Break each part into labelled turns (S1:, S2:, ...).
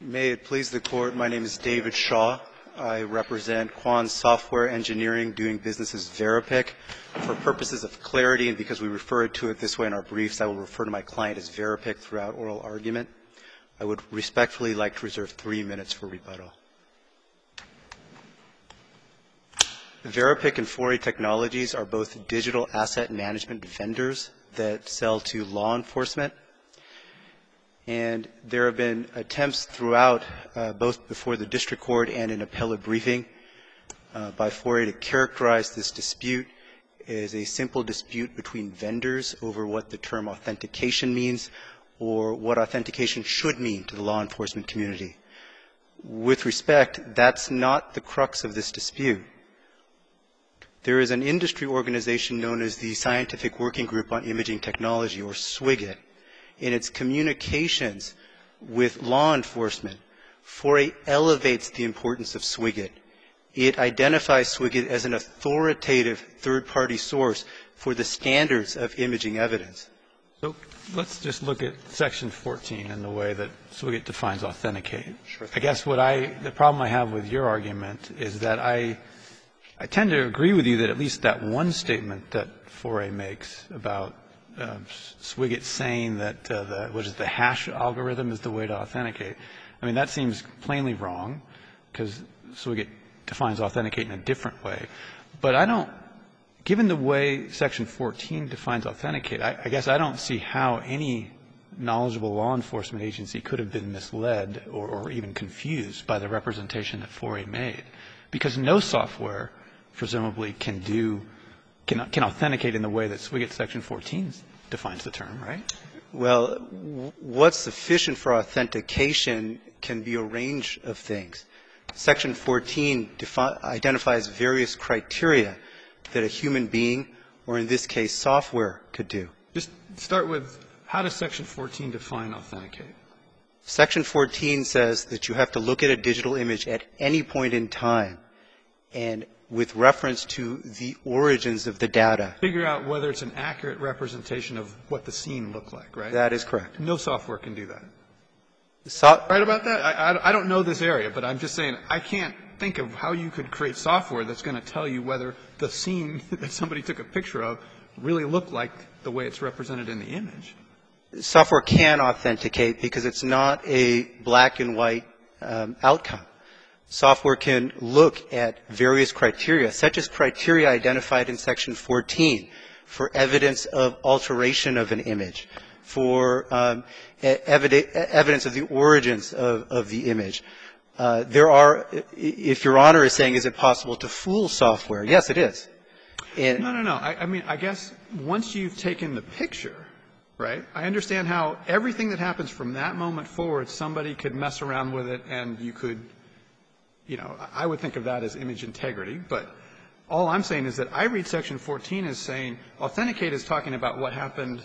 S1: May it please the Court, my name is David Shaw. I represent Quan Software Engineering, doing business as Veripic. For purposes of clarity, and because we refer to it this way in our briefs, I will refer to my client as Veripic throughout oral argument. I would respectfully like to reserve 3 minutes for rebuttal. Veripic and Foray Technologies are both digital asset management vendors that sell to law enforcement. And there have been attempts throughout, both before the district court and in appellate briefing, by Foray to characterize this dispute as a simple dispute between vendors over what the term authentication means or what authentication should mean to the law enforcement community. With respect, that's not the crux of this dispute. There is an industry organization known as the Scientific Working Group on Imaging Technology, or SWIGIT. In its communications with law enforcement, Foray elevates the importance of SWIGIT. It identifies SWIGIT as an authoritative third-party source for the standards of imaging evidence.
S2: So let's just look at Section 14 and the way that SWIGIT defines authenticate.
S1: Sure.
S2: I guess the problem I have with your argument is that I tend to agree with you that at least that one statement that Foray makes about SWIGIT saying that the hash algorithm is the way to authenticate. I mean, that seems plainly wrong because SWIGIT defines authenticate in a different way. But given the way Section 14 defines authenticate, I guess I don't see how any knowledgeable law enforcement agency could have been misled or even confused by the representation that Foray made, because no software presumably can authenticate in the way that SWIGIT Section 14 defines the term, right?
S1: Well, what's sufficient for authentication can be a range of things. Section 14 identifies various criteria that a human being, or in this case software, could do.
S2: Just start with, how does Section 14 define authenticate?
S1: Section 14 says that you have to look at a digital image at any point in time and with reference to the origins of the data.
S2: Figure out whether it's an accurate representation of what the scene looked like, right?
S1: That is correct.
S2: No software can do that.
S1: Right
S2: about that? I don't know this area, but I'm just saying I can't think of how you could create software that's going to tell you whether the scene that somebody took a picture of really looked like the way it's represented in the image.
S1: Software can authenticate because it's not a black and white outcome. Software can look at various criteria, such as criteria identified in Section 14 for evidence of alteration of an image, for evidence of the origins of the image. There are, if Your Honor is saying, is it possible to fool software? Yes, it is.
S2: No. I mean, I guess once you've taken the picture, right, I understand how everything that happens from that moment forward, somebody could mess around with it and you could, I would think of that as image integrity. But all I'm saying is that I read Section 14 as saying authenticate is talking about what happened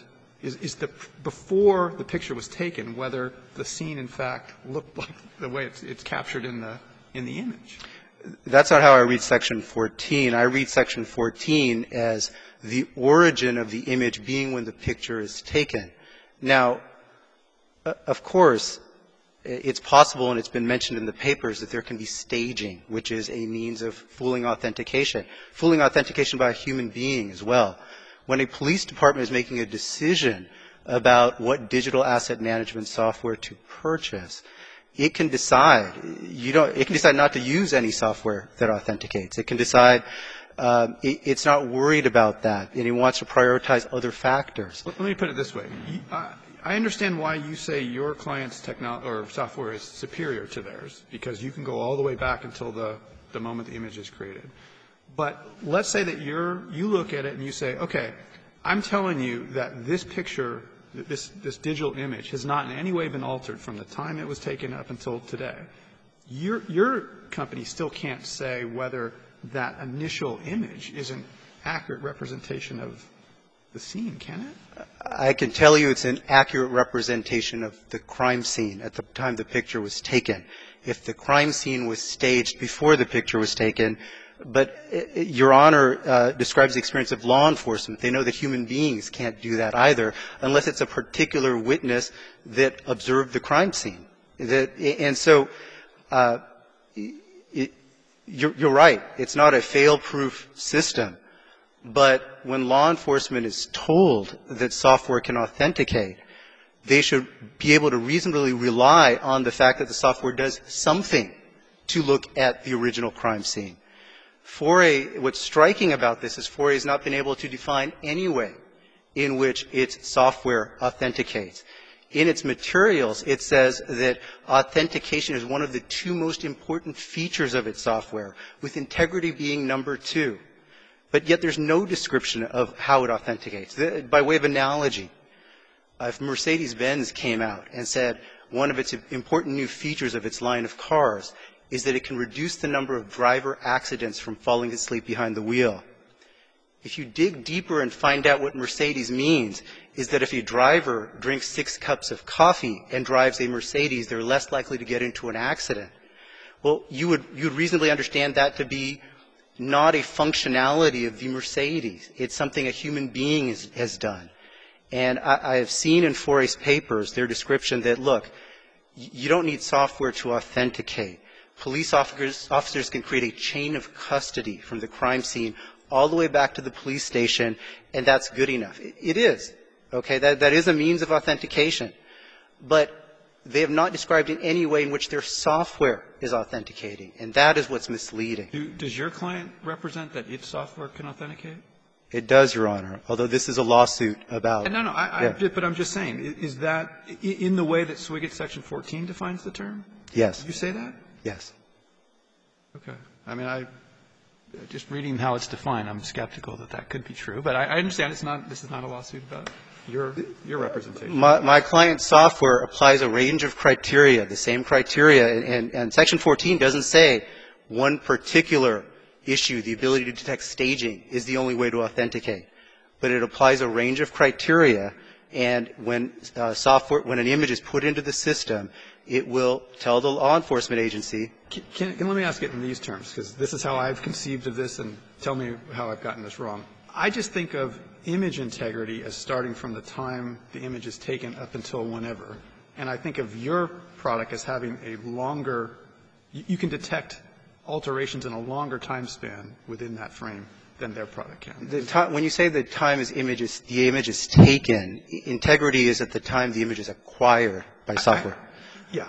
S2: before the picture was taken, whether the scene in fact looked like the way it's captured in the image.
S1: That's not how I read Section 14. I read Section 14 as the origin of the image being when the picture is taken. Now, of course, it's possible, and it's been mentioned in the papers, that there can be staging, which is a means of fooling authentication by a human being as well. When a police department is making a decision about what digital asset management software to purchase, it can decide not to use any software that authenticates. It can decide it's not worried about that, and it wants to prioritize other factors.
S2: Let me put it this way. I understand why you say your client's software is superior to theirs, because you can go all the way back until the moment the image is created. But let's say that you look at it and you say, okay, I'm telling you that this picture, this digital image, has not in any way been altered from the time it was taken up until today. Your company still can't say whether that initial image is an accurate representation of the scene, can it?
S1: I can tell you it's an accurate representation of the crime scene at the time the picture was taken. If the crime scene was staged before the picture was taken, but Your Honor describes the experience of law enforcement. They know that human beings can't do that either unless it's a particular witness that observed the crime scene. And so you're right. It's not a fail-proof system. But when law enforcement is told that software can authenticate, they should be able to reasonably rely on the fact that the software does something to look at the original crime scene. What's striking about this is 4A has not been able to define any way in which its software authenticates. In its materials, it says that authentication is one of the two most important features of its software, with integrity being number 2. But yet there's no description of how it authenticates. By way of analogy, if Mercedes-Benz came out and said one of its important new features of its line of cars is that it can reduce the number of driver accidents from falling asleep behind the wheel. If you dig deeper and find out what Mercedes means, is that if a driver drinks 6 cups of coffee and drives a Mercedes, they're less likely to get into an accident. Well, you'd reasonably understand that to be not a functionality of the Mercedes. It's something a human being has done. And I have seen in 4A's papers their description that, look, you don't need software to authenticate. Police officers can create a chain of custody from the crime scene all the way back to the police station, and that's good enough. It is. Okay, that is a means of authentication. But they have not described in any way in which their software is authenticating, and that is what's misleading.
S2: Does your client represent that its software can authenticate?
S1: It does, Your Honor, although this is a lawsuit about.
S2: No, but I'm just saying, is that in the way that Swiget Section 14 defines the term?
S1: Yes.
S2: Did you say that?
S1: Yes.
S2: Okay. I mean, just reading how it's defined, I'm skeptical that that could be true. But I understand this is not a lawsuit about your representation.
S1: My client's software applies a range of criteria, the same criteria, and Section 14 doesn't say one particular issue, the ability to detect staging, is the only way to authenticate. But it applies a range of criteria, and when an image is put into the system, it will tell the law enforcement agency.
S2: Let me ask it in these terms, because this is how I've conceived of this, and tell me how I've gotten this wrong. I just think of image integrity as starting from the time the image is taken up until whenever. And I think of your product as having a longer, you can detect alterations in a longer time span within that frame than their product can.
S1: When you say the time the image is taken, integrity is at the time the image is acquired by software.
S2: Yeah.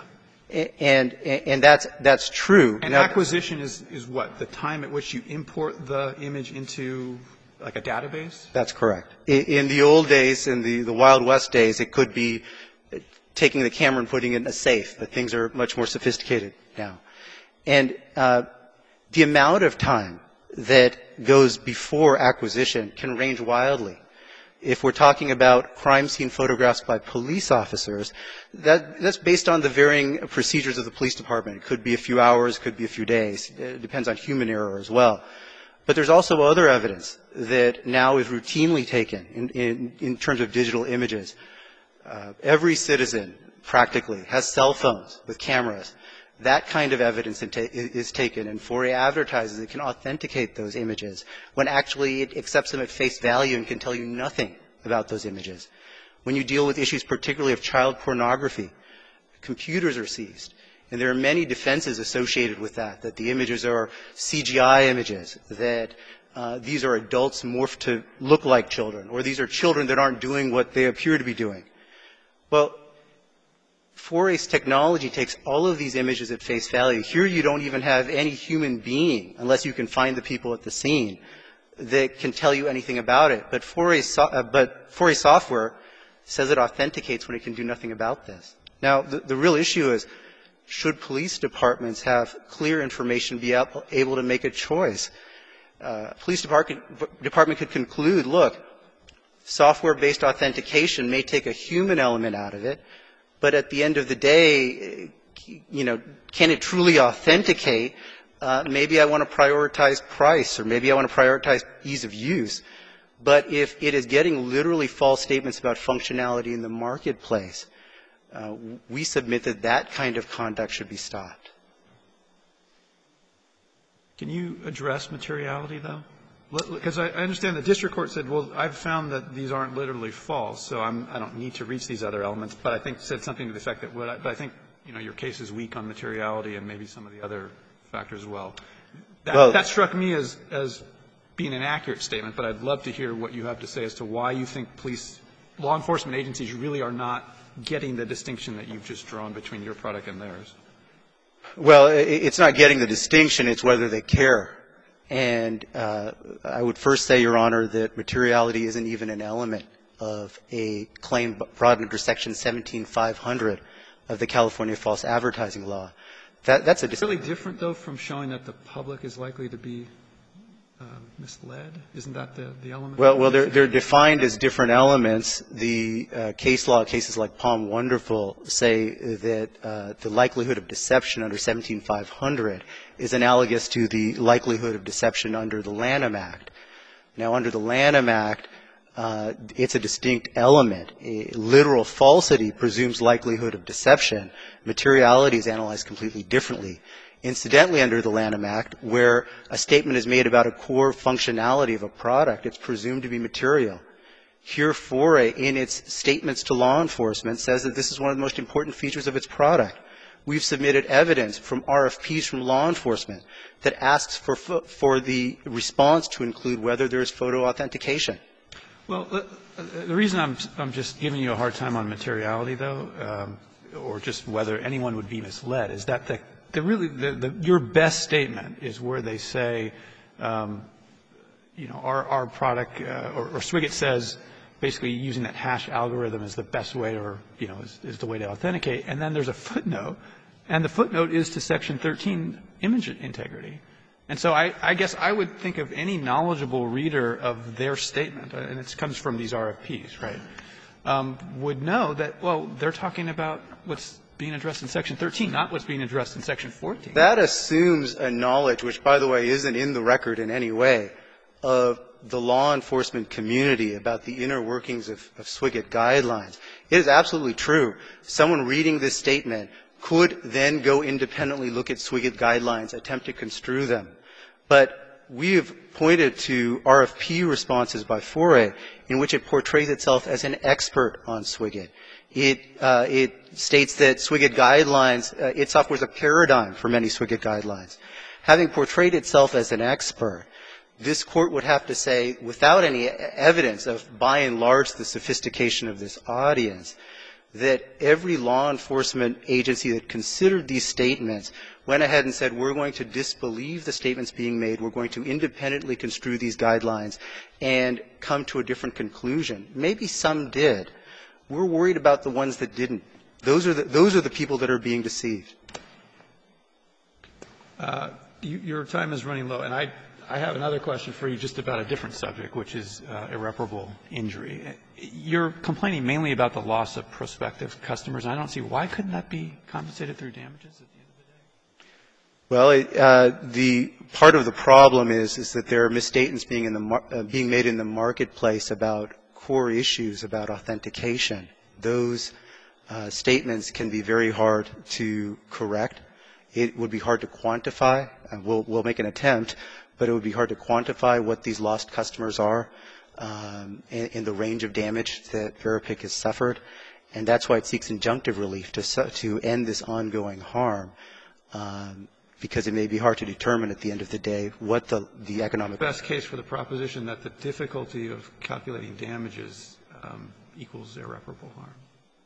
S1: And that's true.
S2: And acquisition is what? The time at which you import the image into like a database?
S1: That's correct. In the old days, in the Wild West days, it could be taking the camera and putting it in a safe, but things are much more sophisticated now. And the amount of time that goes before acquisition can range wildly. If we're talking about crime scene photographs by police officers, that's based on the varying procedures of the police department. It could be a few hours, could be a few days. It depends on human error as well. But there's also other evidence that now is routinely taken in terms of digital images. Every citizen, practically, has cell phones with cameras. That kind of evidence is taken, and 4A advertises it can authenticate those images when actually it accepts them at face value and can tell you nothing about those images. When you deal with issues particularly of child pornography, computers are seized. And there are many defenses associated with that the images are CGI images, that these are adults morphed to look like children, or these are children that aren't doing what they appear to be doing. Well, 4A's technology takes all of these images at face value. Here you don't even have any human being, unless you can find the people at the scene, that can tell you anything about it. But 4A software says it authenticates when it can do nothing about this. Now, the real issue is, should police departments have clear information, be able to make a choice? Police department could conclude, look, software-based authentication may take a human element out of it, but at the end of the day, can it truly authenticate? Maybe I want to prioritize price, or maybe I want to prioritize ease of use. But if it is getting literally false statements about functionality in the marketplace, we submit that kind of conduct should be stopped.
S2: Can you address materiality, though? Because I understand the district court said, well, I've found that these aren't literally false, so I don't need to reach these other elements, but I think said something to the effect that but I think your case is weak on materiality and maybe some of the other factors as well. That struck me as being an accurate statement, but I'd love to hear what you have to say as to why you think law enforcement agencies really are not getting the distinction that you've just drawn between your product and theirs.
S1: Well, it's not getting the distinction, it's whether they care. And I would first say, Your Honor, that materiality isn't even an element of a claim brought under Section 17500 of the California False Advertising Law. That's
S2: really different, though, from showing that the public is likely to be misled? Isn't that the element?
S1: Well, they're defined as different elements. The case law cases like Palm Wonderful say that the likelihood of deception under 17500 is analogous to the likelihood of deception under the Lanham Act. Now, under the Lanham Act, it's a distinct element. Literal falsity presumes likelihood of deception. Materiality is analyzed completely differently. Incidentally, under the Lanham Act, where a statement is made about a core functionality of a product, it's presumed to be material. Here, Foray, in its statements to law enforcement, says that this is one of the most important features of its product. We've submitted evidence from RFPs from law enforcement that asks for the response to include whether there is photo authentication.
S2: Well, the reason I'm just giving you a hard time on materiality, though, or just whether anyone would be misled, is that your best statement is where they say, our product, or Swiget says, basically using that hash algorithm is the best way, or is the way to authenticate. And then there's a footnote, and the footnote is to Section 13, image integrity. And so I guess I would think of any knowledgeable reader of their statement, and it comes from these RFPs, right, would know that, well, they're talking about what's being addressed in Section 13, not what's being addressed in Section 14.
S1: That assumes a knowledge, which, by the way, isn't in the record in any way, of the law enforcement community about the inner workings of Swiget guidelines. It is absolutely true. Someone reading this statement could then go independently look at Swiget guidelines, attempt to construe them. But we have pointed to RFP responses by Foray in which it portrays itself as an expert on Swiget. It states that Swiget guidelines, its software is a paradigm for many Swiget guidelines. Having portrayed itself as an expert, this court would have to say, without any evidence of, by and large, the sophistication of this audience, that every law enforcement agency that considered these statements went ahead and said, we're going to disbelieve the statements being made, we're going to independently construe these guidelines and come to a different conclusion. Maybe some did. We're worried about the ones that didn't. Those are the people that are being deceived.
S2: Your time is running low, and I have another question for you just about a different subject, which is irreparable injury. You're complaining mainly about the loss of prospective customers, and I don't see why couldn't that be compensated through damages at the end of the day?
S1: Well, the part of the problem is that there are misstatements being made in the marketplace about core issues about authentication. Those statements can be very hard to correct. It would be hard to quantify. We'll make an attempt, but it would be hard to quantify what these lost customers are and the range of damage that Veripic has suffered. And that's why it seeks injunctive relief to end this ongoing harm, because it may be hard to determine at the end of the day what the economic...
S2: Best case for the proposition that the difficulty of calculating damages equals irreparable harm.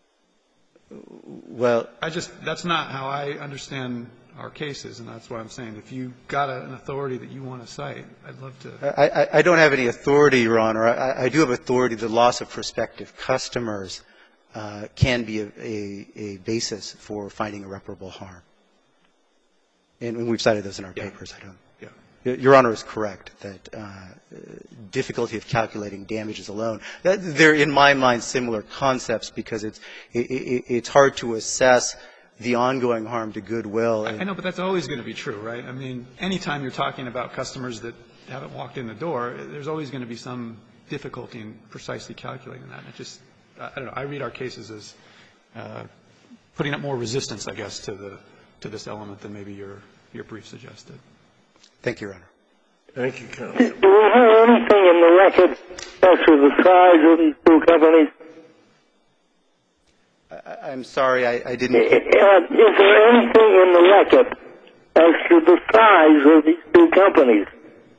S1: Well,
S2: that's not how I understand our cases, and that's why I'm saying if you've got an authority that you want to cite, I'd love to.
S1: I don't have any authority, Your Honor. I do have authority. The loss of prospective customers can be a basis for finding irreparable harm. And we've cited those in our papers. Your Honor is correct that difficulty of calculating damages alone. They're, in my mind, similar concepts because it's hard to assess the ongoing harm to goodwill.
S2: I know, but that's always going to be true, right? I mean, anytime you're talking about customers that haven't walked in the door, there's always going to be some difficulty in precisely calculating that. I don't know. I read our cases as putting up more resistance, I guess, to this element than maybe your brief suggested.
S1: Thank you, Your Honor.
S3: Thank you, counsel. Do we have anything in the record as to the size of these two companies?
S1: I'm sorry, I didn't.
S3: Is there anything in the record as to the size of these two companies?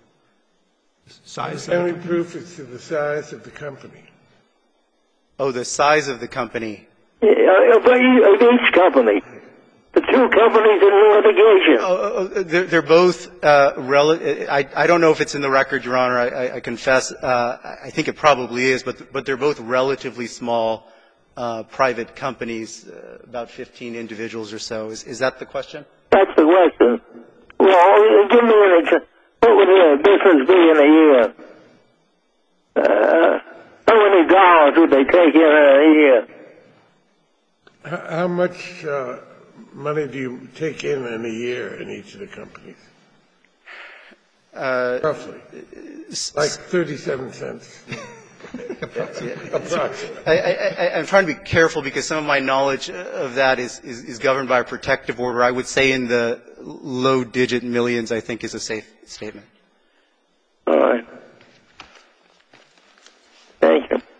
S2: Size?
S3: Any proof as to the size of the company?
S1: Oh, the size of the company.
S3: Of each company. The two companies in litigation.
S1: They're both I don't know if it's in the record, Your Honor. I confess. I think it probably is, but they're both relatively small private companies, about 15 individuals or so. Is that the question?
S3: That's the question. Well, give me an example. What would the difference be in a year? How many dollars would they take in a year? How much money do you take in a year in each of the companies? Roughly. Like 37 cents. Approximately.
S1: I'm trying to be careful because some of my knowledge of that is governed by a protective order. I would say in the low-digit millions, I think, is a safe statement.
S3: All right. Thank you.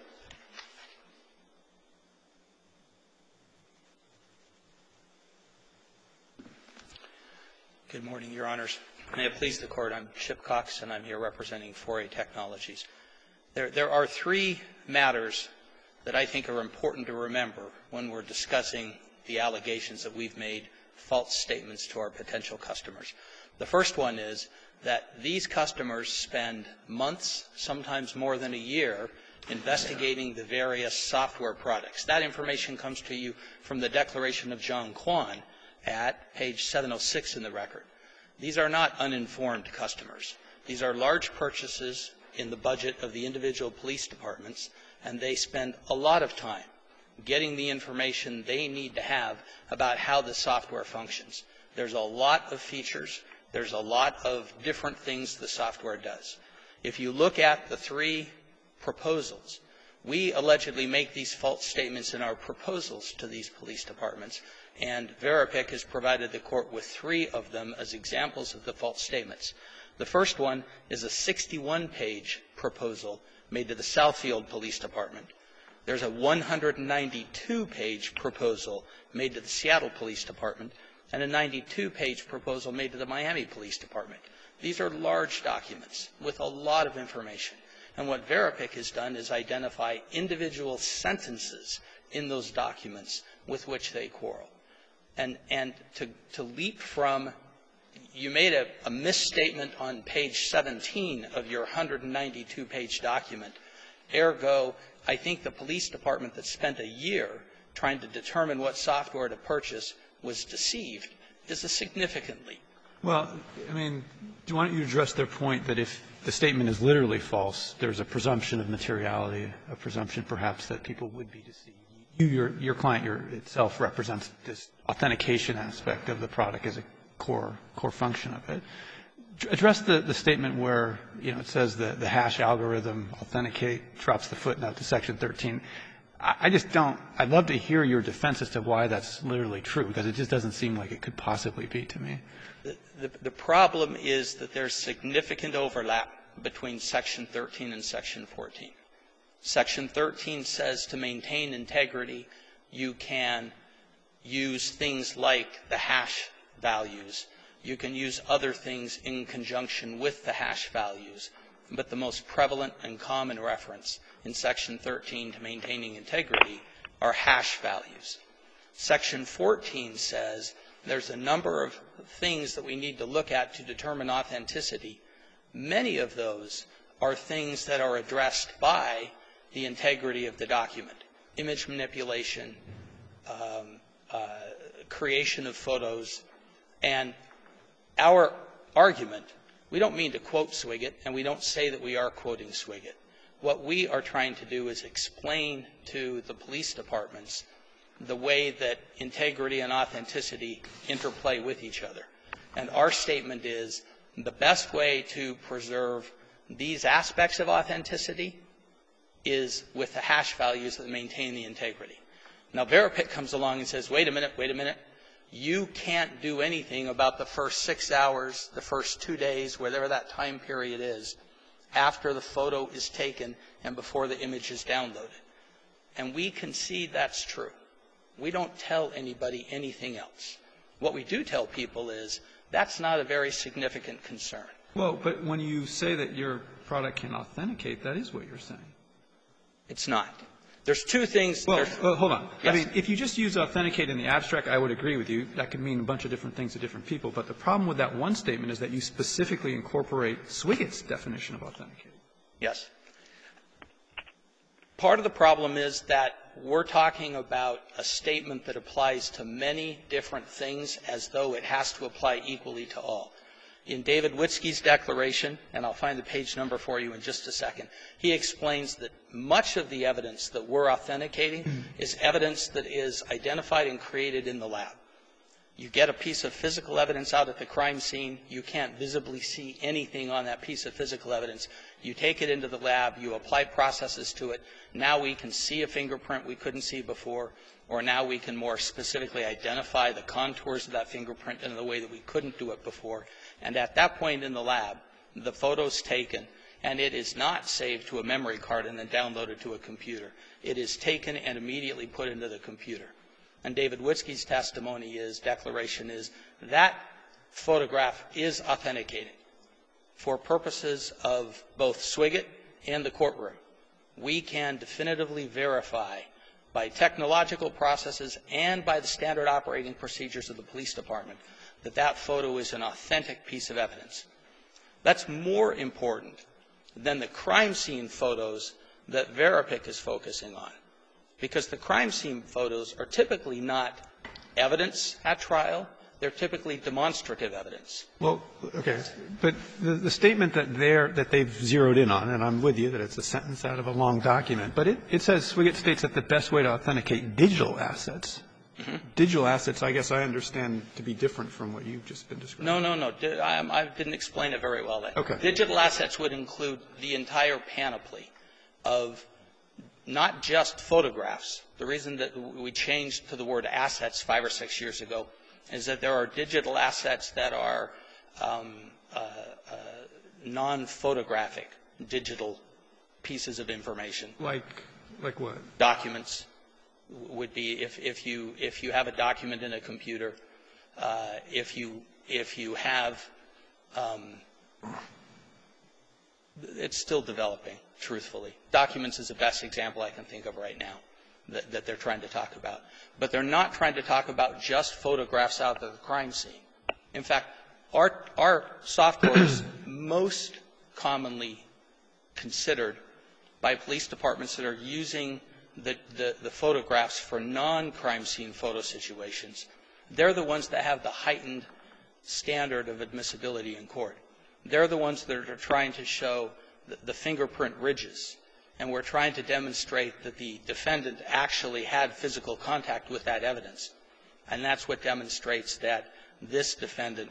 S4: Good morning, Your Honors. May it please the Court, I'm Chip Cox, and I'm here representing 4A Technologies. There are three matters that I think are important to remember when we're discussing the allegations that we've made false statements to our potential customers. The first one is that these customers spend months, sometimes more than a year, investigating the various software products. That information comes to you from the Declaration of John Quan at page 706 in the record. These are not uninformed customers. These are large purchases in the budget of the individual police departments, and they spend a lot of time getting the information they need to have about how the software functions. There's a lot of features. There's a lot of different things the software does. If you look at the three proposals, we allegedly make these false statements in our proposals to these police departments, and Veripic has provided the Court with three of them as examples of the false statements. The first one is a 61-page proposal made to the Southfield Police Department. There's a 192-page proposal made to the Seattle Police Department, and a 92-page proposal made to the Miami Police Department. These are large documents with a lot of information. And what Veripic has done is identify individual sentences in those documents with which they quarrel. And to leap from, you made a misstatement on page 17 of your 192-page document. Ergo, I think the police department that spent a year trying to determine what software to purchase was deceived is a significant leap.
S2: Well, I mean, why don't you address their point that if the statement is literally false, there's a presumption of materiality, a presumption perhaps that people would be deceived. Your client itself represents this authentication aspect of the product as a core function of it. Address the statement where, it says that the hash algorithm authenticate drops the footnote to Section 13. I'd love to hear your defense as to why that's literally true, because it just doesn't seem like it could possibly be to me.
S4: The problem is that there's significant overlap between Section 13 and Section 14. Section 13 says to maintain integrity, you can use things like the hash values. You can use other things in conjunction with the hash values. But the most prevalent and common reference in Section 13 to maintaining integrity are hash values. Section 14 says there's a number of things that we need to look at to determine authenticity. Many of those are things that are addressed by the integrity of the document. Image manipulation, creation of photos, and our argument, we don't mean to quote Swiget, and we don't say that we are quoting Swiget. What we are trying to do is explain to the police departments the way that integrity and authenticity interplay with each other. And our statement is the best way to preserve these aspects of authenticity is with the hash values that maintain the integrity. Now, Veripic comes along and says, wait a minute. You can't do anything about the first 6 hours, the first 2 days, whatever that time period is, after the photo is taken and before the image is downloaded. And we concede that's true. We don't tell anybody anything else. What we do tell people is that's not a very significant concern.
S2: Well, but when you say that your product can authenticate, that is what you're saying.
S4: It's not. There's two things.
S2: Well, hold on.
S4: Yes.
S2: I mean, if you just use authenticate in the abstract, I would agree with you. That could mean a bunch of different things to different people. But the problem with that one statement is that you specifically incorporate Swiggett's definition of authenticate.
S4: Yes. Part of the problem is that we're talking about a statement that applies to many different things as though it has to apply equally to all. In David Witzke's declaration, and I'll find the page number for you in just a second, he explains that much of the evidence that we're authenticating is evidence that is identified and created in the lab. You get a piece of physical evidence out at the crime scene. You can't visibly see anything on that piece of physical evidence. You take it into the lab. You apply processes to it. Now we can see a fingerprint we couldn't see before, or now we can more specifically identify the contours of that fingerprint in a way that we couldn't do it before. And at that point in the lab, the photo's taken, and it is not saved to a memory card and then downloaded to a computer. It is taken and immediately put into the computer. And David Witzke's declaration is that photograph is authenticated for purposes of both Swiggett and the courtroom. We can definitively verify by technological processes and by the standard operating procedures of the police department that that photo is an authentic piece of evidence. That's more important than the crime scene photos that Veripic is focusing on, because the crime scene photos are typically not evidence at trial. They're typically demonstrative evidence.
S2: Well, okay. But the statement that they've zeroed in on, and I'm with you that it's a sentence out of a long document, but it says, Swiggett states that the best way to authenticate digital assets. Mm-hmm. Digital assets, I guess I understand to be different from what you've just been describing.
S4: No. I didn't explain it very well then.
S2: Okay.
S4: Digital assets would include the entire panoply of not just photographs. The reason that we changed to the word assets 5 or 6 years ago is that there are digital assets that are non-photographic digital pieces of information.
S2: Like what?
S4: Documents would be if you have a document in a computer, if you have it's still developing, truthfully. Documents is the best example I can think of right now that they're trying to talk about. But they're not trying to talk about just photographs out of the crime scene. In fact, our software is most commonly considered by police departments that are using the photographs for non-crime scene photo situations. They're the ones that have the heightened standard of admissibility in court. They're the ones that are trying to show the fingerprint ridges. And we're trying to demonstrate that the defendant actually had physical contact with that evidence. And that's what demonstrates that this defendant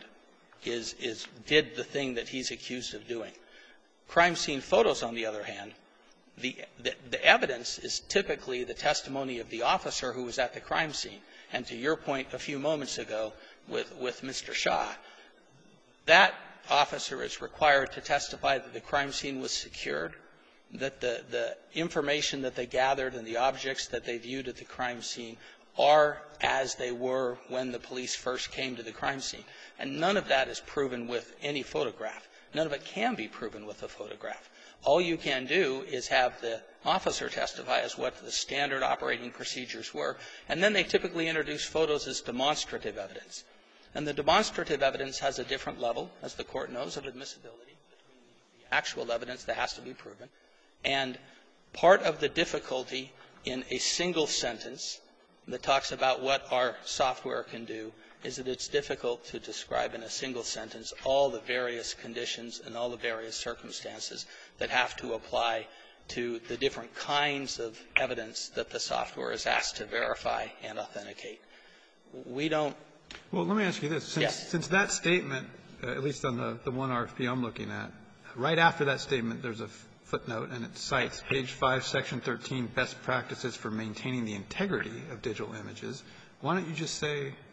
S4: did the thing that he's accused of doing. Crime scene photos, on the other hand, the evidence is typically the testimony of the officer who was at the crime scene. And to your point a few moments ago with Mr. Shah, that officer is required to testify that the crime scene was secured, that the information that they gathered and the objects that they viewed at the crime scene are as they were when the police first came to the crime scene. And none of that is proven with any photograph. None of it can be proven with a photograph. All you can do is have the officer testify as what the standard operating procedures were, and then they typically introduce photos as demonstrative evidence. And the demonstrative evidence has a different level, as the Court knows, of admissibility between the actual evidence that has to be proven. And part of the difficulty in a single sentence that talks about what our software can do is that it's difficult to describe in a single sentence all the various conditions and all the various circumstances that have to apply to the different kinds of evidence that the software is asked to verify and authenticate. We don't.
S2: Well, let me ask you this.
S4: Yes.
S2: Since that statement, at least on the one RFP I'm looking at, right after that statement there's a footnote and it cites page 5, section 13, best practices for maintaining the integrity of digital images. Why don't you just say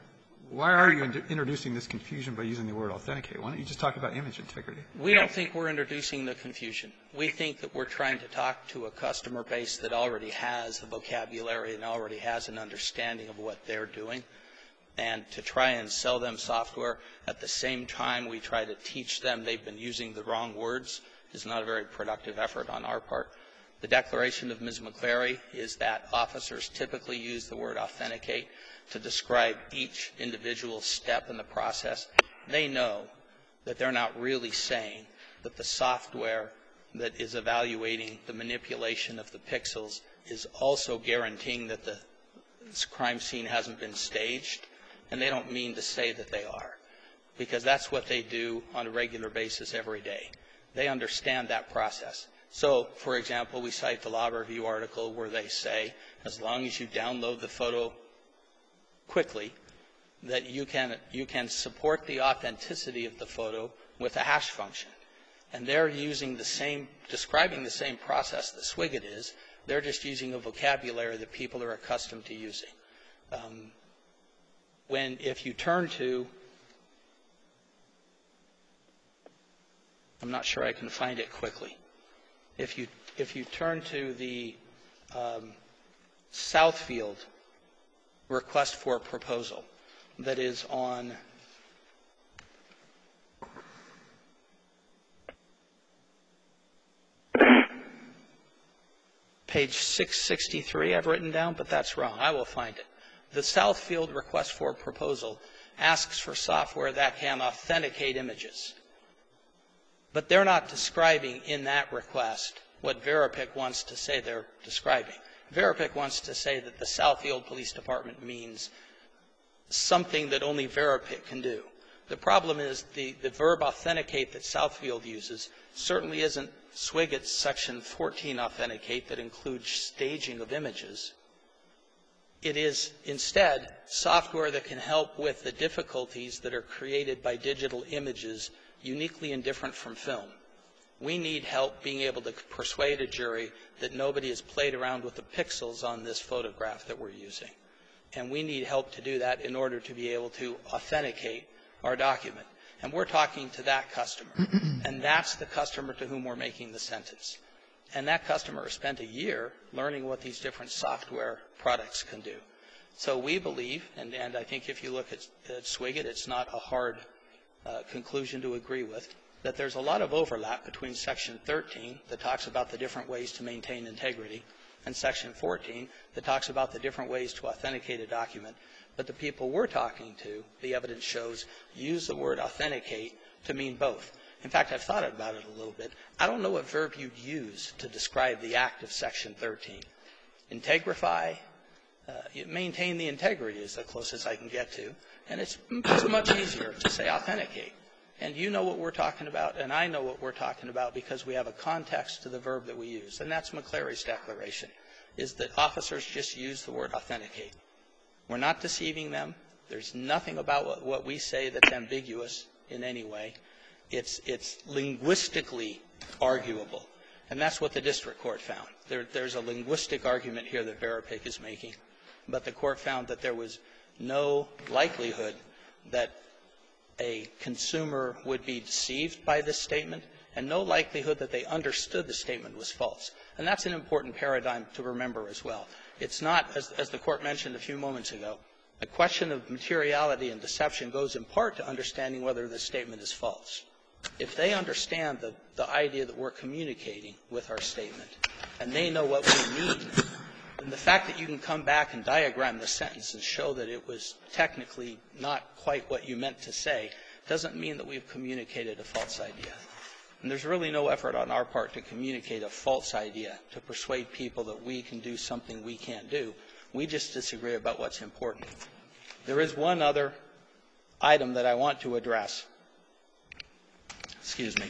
S2: why are you introducing this confusion by using the word authenticate? Why don't you just talk about image integrity?
S4: We don't think we're introducing the confusion. We think that we're trying to talk to a customer base that already has a vocabulary and already has an understanding of what they're doing. And to try and sell them software at the same time we try to teach them they've been using the wrong words is not a very productive effort on our part. The declaration of Ms. McCleary is that officers typically use the word authenticate to describe each individual step in the process. They know that they're not really saying that the software that is evaluating the manipulation of the pixels is also guaranteeing that the crime scene hasn't been staged, and they don't mean to say that they are, because that's what they do on a regular basis every day. They understand that process. So, for example, we cite the Law Review article where they say, as long as you download the photo quickly, that you can support the authenticity of the photo with a hash function. And they're using describing the same process that Swigert is. They're just using a vocabulary that people are accustomed to using. If you turn to, I'm not sure I can find it quickly. If you turn to the Southfield request for proposal that is on page 663, I've written down, but that's wrong. I will find it. The Southfield request for proposal asks for software that can authenticate images. But they're not describing in that request what Veripic wants to say they're describing. Veripic wants to say that the Southfield Police Department means something that only Veripic can do. The problem is the verb authenticate that Southfield uses certainly isn't Swiget's Section 14 authenticate that includes staging of images. It is instead software that can help with the difficulties that are created by digital images uniquely and different from film. We need help being able to persuade a jury that nobody has played around with the pixels on this photograph that we're using. And we need help to do that in order to be able to authenticate our document. And we're talking to that customer. And that's the customer to whom we're making the sentence. And that customer has spent a year learning what these different software products can do. So we believe, and I think if you look at Swiget, it's not a hard conclusion to agree with, that there's a lot of overlap between Section 13 that talks about the different ways to maintain integrity and Section 14 that talks about the different ways to authenticate a document. But the people we're talking to, the evidence shows, use the word authenticate to mean both. In fact, I've thought about it a little bit. I don't know what verb you'd use to describe the act of Section 13. Integrify, maintain the integrity is the closest I can get to. And it's much easier to say authenticate. And you know what we're talking about, and I know what we're talking about because we have a context to the verb that we use. And that's McCleary's declaration, is that officers just use the word authenticate. We're not deceiving them. There's nothing about what we say that's ambiguous in any way. It's linguistically arguable. And that's what the district court found. There's a linguistic argument here that Veripic is making. But the court found that there was no likelihood that a consumer would be deceived by this statement and no likelihood that they understood the statement was false. And that's an important paradigm to remember as well. It's not, as the court mentioned a few moments ago, a question of materiality and deception goes in part to understanding whether the statement is false. If they understand the idea that we're communicating with our statement and they know what we mean, then the fact that you can come back and diagram the sentence and show that it was technically not quite what you meant to say doesn't mean that we've communicated a false idea. And there's really no effort on our part to communicate a false idea, to persuade people that we can do something we can't do. We just disagree about what's important. There is one other item that I want to address. Excuse me.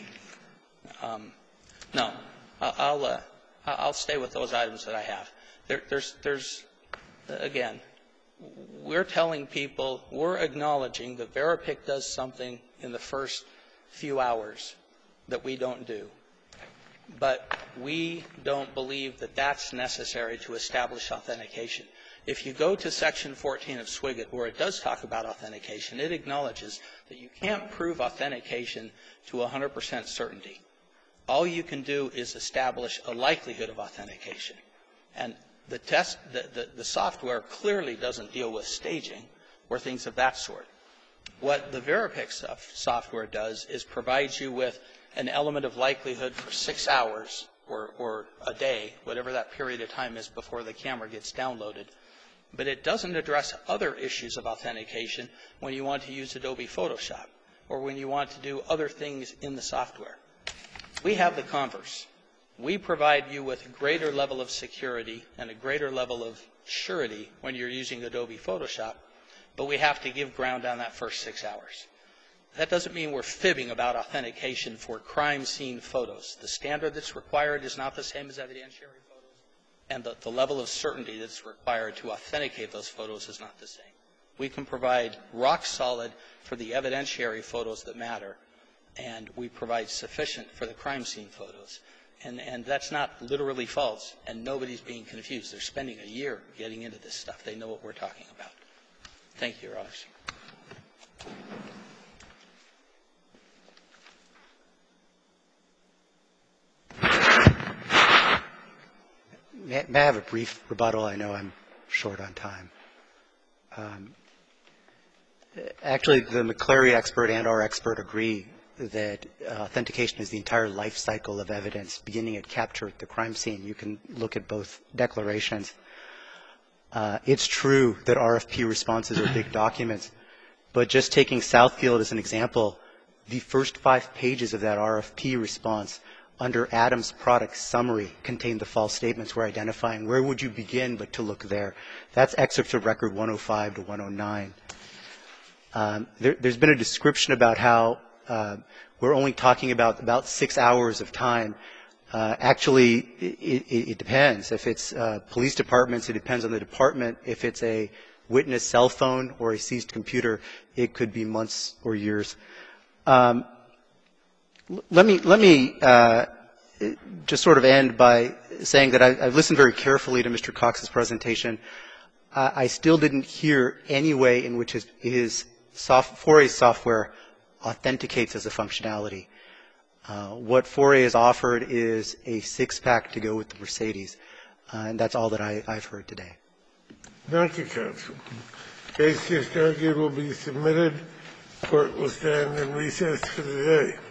S4: No, I'll stay with those items that I have. There's again, we're telling people, we're acknowledging that Veripic does something in the first few hours that we don't do. But we don't believe that that's necessary to establish authentication. If you go to Section 14 of SWGIT, where it does talk about authentication, it acknowledges that you can't prove authentication to 100% certainty. All you can do is establish a likelihood of authentication. And the test, the software clearly doesn't deal with staging or things of that sort. What the Veripix software does is provides you with an element of likelihood for 6 hours or a day, whatever that period of time is before the camera gets downloaded. But it doesn't address other issues of authentication when you want to use Adobe Photoshop or when you want to do other things in the software. We have the converse. We provide you with a greater level of security and a greater level of surety when you're using Adobe Photoshop, but we have to give ground on that first 6 hours. That doesn't mean we're fibbing about authentication for crime scene photos. The standard that's required is not the same as evidentiary photos, and the level of certainty that's required to authenticate those photos is not the same. We can provide rock solid for the evidentiary photos that matter, and we provide sufficient for the crime scene photos. And that's not literally false, and nobody's being confused. They're spending a year getting into this stuff. They know what we're talking about. Thank you, Your Honors.
S1: May I have a brief rebuttal? I know I'm short on time. Actually, the McClary expert and our expert agree that authentication is the entire life cycle of evidence, beginning at capture at the crime scene. You can look at both declarations. It's true that RFP responses are big documents, but just taking Southfield as an example, the first 5 pages of that RFP response under Adams' product summary contained the false statements. We're identifying where would you begin but to look there. That's excerpts of record 105 to 109. There's been a description about how we're only talking about 6 hours of time. Actually, it depends. If it's police departments, it depends on the department. If it's a witness cell phone or a seized computer, it could be months or years. Let me just sort of end by saying that I've listened very carefully to Mr. Cox's presentation. I still didn't hear any way in which his Foray software authenticates as a functionality. What Foray has offered is a 6-pack to go with the Mercedes, and that's all that I've heard today.
S3: Thank you, counsel. Case just argued will be submitted. Court will stand in recess for the day.